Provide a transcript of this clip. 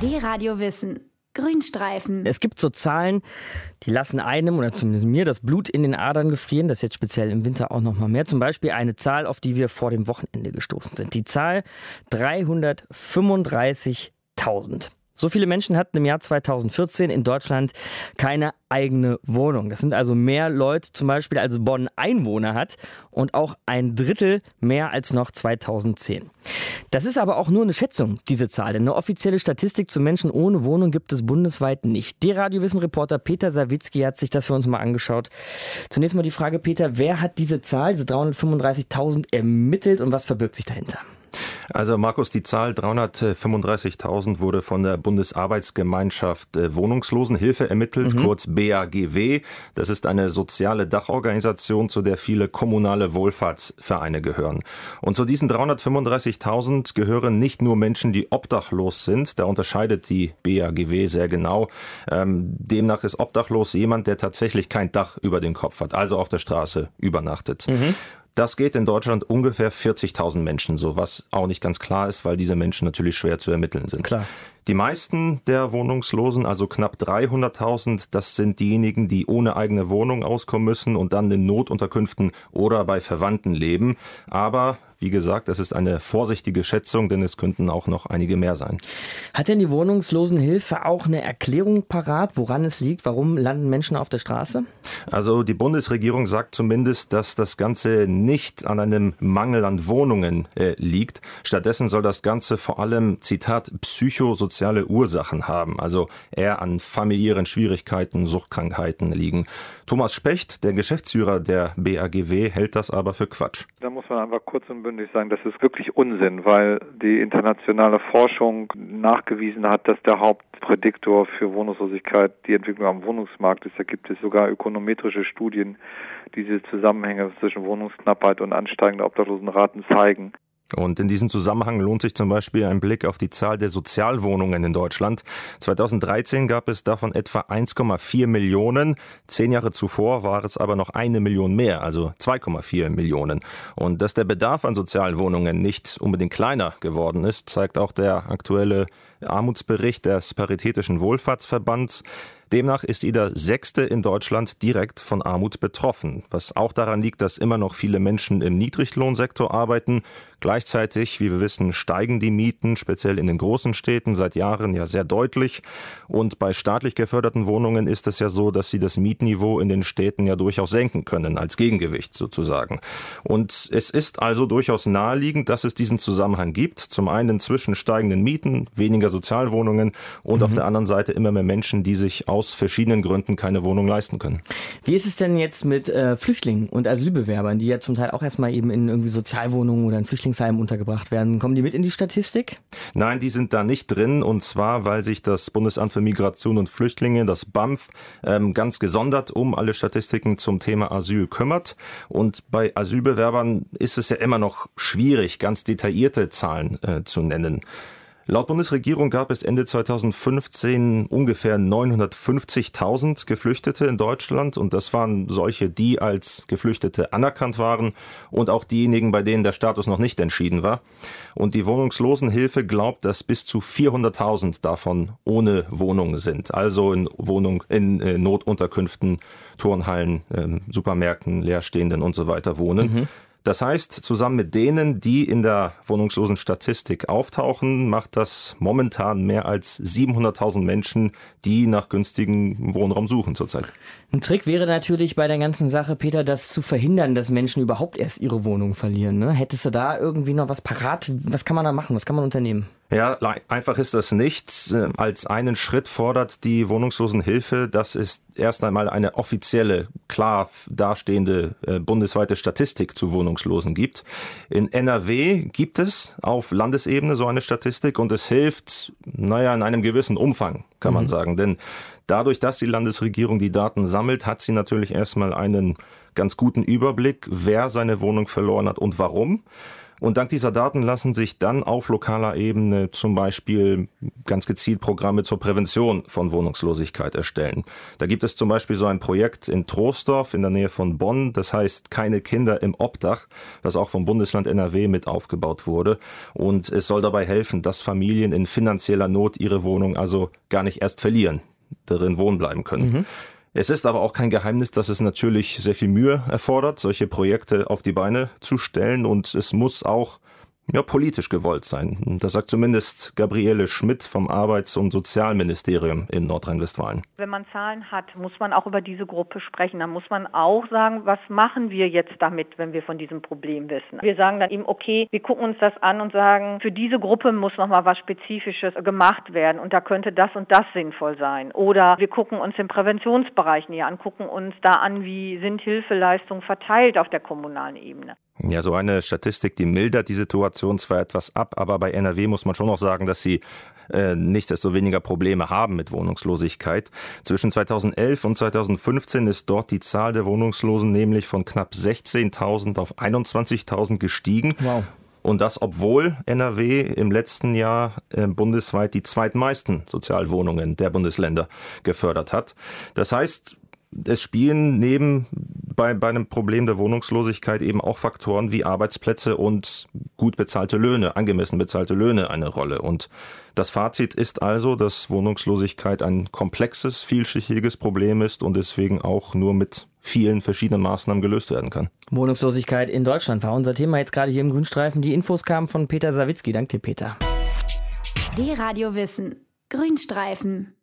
D-Radio Wissen. Grünstreifen. Es gibt so Zahlen, die lassen einem oder zumindest mir das Blut in den Adern gefrieren. Das jetzt speziell im Winter auch noch mal mehr. Zum Beispiel eine Zahl, auf die wir vor dem Wochenende gestoßen sind. Die Zahl 335.000. So viele Menschen hatten im Jahr 2014 in Deutschland keine eigene Wohnung. Das sind also mehr Leute zum Beispiel, als Bonn Einwohner hat und auch ein Drittel mehr als noch 2010. Das ist aber auch nur eine Schätzung, diese Zahl. Denn eine offizielle Statistik zu Menschen ohne Wohnung gibt es bundesweit nicht. Der Radiowissen-Reporter Peter Sawicki hat sich das für uns mal angeschaut. Zunächst mal die Frage, Peter, wer hat diese Zahl, diese 335.000, ermittelt und was verbirgt sich dahinter? Also Markus, die Zahl 335.000 wurde von der Bundesarbeitsgemeinschaft Wohnungslosenhilfe ermittelt, kurz BAGW. Das ist eine soziale Dachorganisation, zu der viele kommunale Wohlfahrtsvereine gehören. Und zu diesen 335.000 gehören nicht nur Menschen, die obdachlos sind. Da unterscheidet die BAGW sehr genau. Demnach ist obdachlos jemand, der tatsächlich kein Dach über dem Kopf hat, also auf der Straße übernachtet. Das geht in Deutschland ungefähr 40.000 Menschen so, was auch nicht ganz klar ist, weil diese Menschen natürlich schwer zu ermitteln sind. Klar. Die meisten der Wohnungslosen, also knapp 300.000, das sind diejenigen, die ohne eigene Wohnung auskommen müssen und dann in Notunterkünften oder bei Verwandten leben. Aber wie gesagt, das ist eine vorsichtige Schätzung, denn es könnten auch noch einige mehr sein. Hat denn die Wohnungslosenhilfe auch eine Erklärung parat, woran es liegt? Warum landen Menschen auf der Straße? Also die Bundesregierung sagt zumindest, dass das Ganze nicht an einem Mangel an Wohnungen liegt. Stattdessen soll das Ganze vor allem, Zitat, psychosoziale Ursachen haben, also eher an familiären Schwierigkeiten, Suchtkrankheiten liegen. Thomas Specht, der Geschäftsführer der BAGW, hält das aber für Quatsch. Da muss man einfach kurz und bündig sagen, das ist wirklich Unsinn, weil die internationale Forschung nachgewiesen hat, dass der Hauptprädiktor für Wohnungslosigkeit die Entwicklung am Wohnungsmarkt ist. Da gibt es sogar ökonometrische Studien, die diese Zusammenhänge zwischen Wohnungsknappheit und ansteigender Obdachlosenraten zeigen. Und in diesem Zusammenhang lohnt sich zum Beispiel ein Blick auf die Zahl der Sozialwohnungen in Deutschland. 2013 gab es davon etwa 1,4 Millionen. 10 Jahre zuvor war es aber noch 1 Million mehr, also 2,4 Millionen. Und dass der Bedarf an Sozialwohnungen nicht unbedingt kleiner geworden ist, zeigt auch der aktuelle Armutsbericht des Paritätischen Wohlfahrtsverbands. Demnach ist jeder Sechste in Deutschland direkt von Armut betroffen, was auch daran liegt, dass immer noch viele Menschen im Niedriglohnsektor arbeiten. Gleichzeitig, wie wir wissen, steigen die Mieten, speziell in den großen Städten, seit Jahren ja sehr deutlich. Und bei staatlich geförderten Wohnungen ist es ja so, dass sie das Mietniveau in den Städten ja durchaus senken können, als Gegengewicht sozusagen. Und es ist also durchaus naheliegend, dass es diesen Zusammenhang gibt. Zum einen zwischen steigenden Mieten, weniger Sozialwohnungen und auf der anderen Seite immer mehr Menschen, die sich aus verschiedenen Gründen keine Wohnung leisten können. Wie ist es denn jetzt mit Flüchtlingen und Asylbewerbern, die ja zum Teil auch erstmal eben in irgendwie Sozialwohnungen oder in Flüchtlingsheimen untergebracht werden? Kommen die mit in die Statistik? Nein, die sind da nicht drin, und zwar, weil sich das Bundesamt für Migration und Flüchtlinge, das BAMF, ganz gesondert um alle Statistiken zum Thema Asyl kümmert. Und bei Asylbewerbern ist es ja immer noch schwierig, ganz detaillierte Zahlen zu nennen. Laut Bundesregierung gab es Ende 2015 ungefähr 950.000 Geflüchtete in Deutschland, und das waren solche, die als Geflüchtete anerkannt waren und auch diejenigen, bei denen der Status noch nicht entschieden war. Und die Wohnungslosenhilfe glaubt, dass bis zu 400.000 davon ohne Wohnung sind, also in Notunterkünften, Turnhallen, Supermärkten, Leerstehenden und so weiter wohnen. Das heißt, zusammen mit denen, die in der Wohnungslosenstatistik auftauchen, macht das momentan mehr als 700.000 Menschen, die nach günstigem Wohnraum suchen zurzeit. Ein Trick wäre natürlich bei der ganzen Sache, Peter, das zu verhindern, dass Menschen überhaupt erst ihre Wohnung verlieren. Ne? Hättest du da irgendwie noch was parat? Was kann man da machen? Was kann man unternehmen? Ja, einfach ist das nicht. Als einen Schritt fordert die Wohnungslosenhilfe, dass es erst einmal eine offizielle, klar dastehende bundesweite Statistik zu Wohnungslosen gibt. In NRW gibt es auf Landesebene so eine Statistik, und es hilft, in einem gewissen Umfang, kann man sagen. Denn dadurch, dass die Landesregierung die Daten sammelt, hat sie natürlich erstmal einen ganz guten Überblick, wer seine Wohnung verloren hat und warum. Und dank dieser Daten lassen sich dann auf lokaler Ebene zum Beispiel ganz gezielt Programme zur Prävention von Wohnungslosigkeit erstellen. Da gibt es zum Beispiel so ein Projekt in Troisdorf in der Nähe von Bonn, das heißt Keine Kinder im Obdach, was auch vom Bundesland NRW mit aufgebaut wurde. Und es soll dabei helfen, dass Familien in finanzieller Not ihre Wohnung also gar nicht erst verlieren, darin wohnen bleiben können. Es ist aber auch kein Geheimnis, dass es natürlich sehr viel Mühe erfordert, solche Projekte auf die Beine zu stellen, und es muss auch politisch gewollt sein. Das sagt zumindest Gabriele Schmidt vom Arbeits- und Sozialministerium in Nordrhein-Westfalen. Wenn man Zahlen hat, muss man auch über diese Gruppe sprechen. Dann muss man auch sagen, was machen wir jetzt damit, wenn wir von diesem Problem wissen. Wir sagen dann eben, okay, wir gucken uns das an und sagen, für diese Gruppe muss nochmal was Spezifisches gemacht werden und da könnte das und das sinnvoll sein. Oder wir gucken uns den Präventionsbereich näher an, gucken uns da an, wie sind Hilfeleistungen verteilt auf der kommunalen Ebene. Ja, so eine Statistik, die mildert die Situation zwar etwas ab, aber bei NRW muss man schon noch sagen, dass sie nichtsdestoweniger Probleme haben mit Wohnungslosigkeit. Zwischen 2011 und 2015 ist dort die Zahl der Wohnungslosen nämlich von knapp 16.000 auf 21.000 gestiegen. Wow. Und das, obwohl NRW im letzten Jahr bundesweit die zweitmeisten Sozialwohnungen der Bundesländer gefördert hat. Das heißt, es spielen bei einem Problem der Wohnungslosigkeit eben auch Faktoren wie Arbeitsplätze und gut bezahlte Löhne, angemessen bezahlte Löhne eine Rolle. Und das Fazit ist also, dass Wohnungslosigkeit ein komplexes, vielschichtiges Problem ist und deswegen auch nur mit vielen verschiedenen Maßnahmen gelöst werden kann. Wohnungslosigkeit in Deutschland war unser Thema jetzt gerade hier im Grünstreifen. Die Infos kamen von Peter Sawicki. Danke dir, Peter. D-Radio Wissen. Grünstreifen.